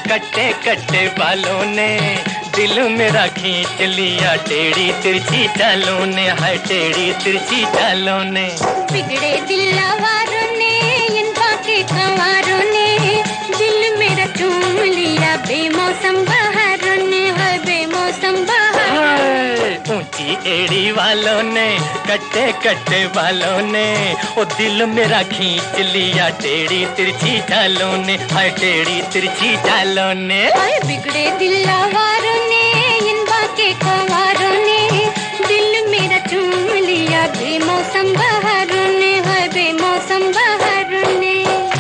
कट्टे कट्टे बालों ने दिल मेरा खींच लिया, टेढ़ी तिरछी चालों ने, हाय टेढ़ी तिरछी चालों ने। बिगड़े दिल आवारों ने, इन बाके कंवारों ने दिल मेरा चूम लिया, बेमौसम बहारों ने, हाय बेमौसम बहारों। ऊंची एड़ी वालों ने, कट्टे कट्टे बालों ने, ओ दिल मेरा खींच लिया, टेढ़ी तिरछी चालों ने, हाय टेढ़ी तिरछी चालों ने। हाय बिगड़े दिल आवारों ने, इन बाके कंवारों ने दिल मेरा चूम लिया, बेमौसम बहारों ने, हाय बेमौसम बहारों ने।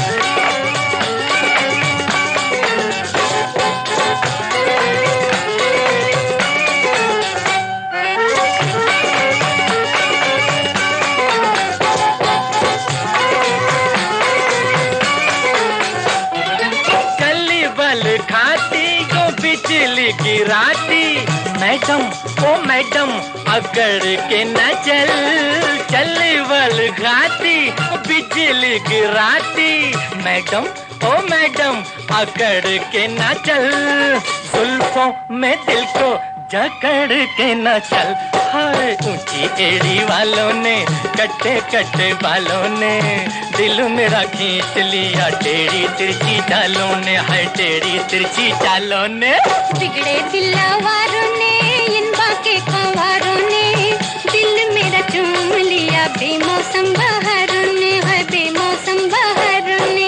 खाती को बिजली गिराती, मैडम ओ मैडम अकड़ के न चल, चल बल खाती बिजली गिराती, मैडम ओ मैडम अकड़ के न चल, जुल्फों में दिल को जकड़ के न चल। हाय ऊंची एड़ी वालों ने, कट्टे कट्टे बालों ने दिल मेरा खींच लिया, टेढ़ी तिरछी चालों ने, हाय टेढ़ी तिरछी चालों ने। बिगड़े दिल आवारों ने, इन बाके कंवारों ने दिल मेरा चूम लिया, बेमौसम बहारों ने, हाय बेमौसम बहारों ने।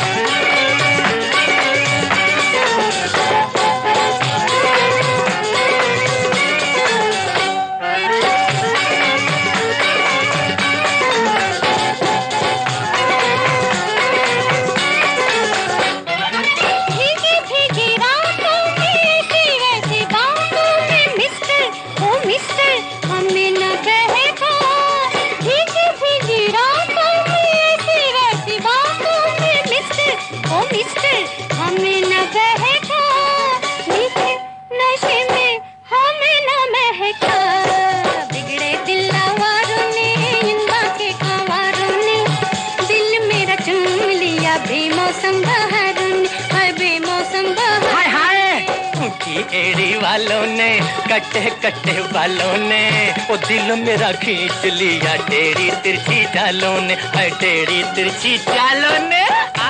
बेमौसम बहारों ने, हाय बेमौसम बहारों। हाय हाय ऊंची एड़ी वालों ने, कट्टे कट्टे बालों ने, ओ दिल मेरा खींच लिया, टेढ़ी तिरछी चालों ने, हाय टेढ़ी तिरछी चालों ने।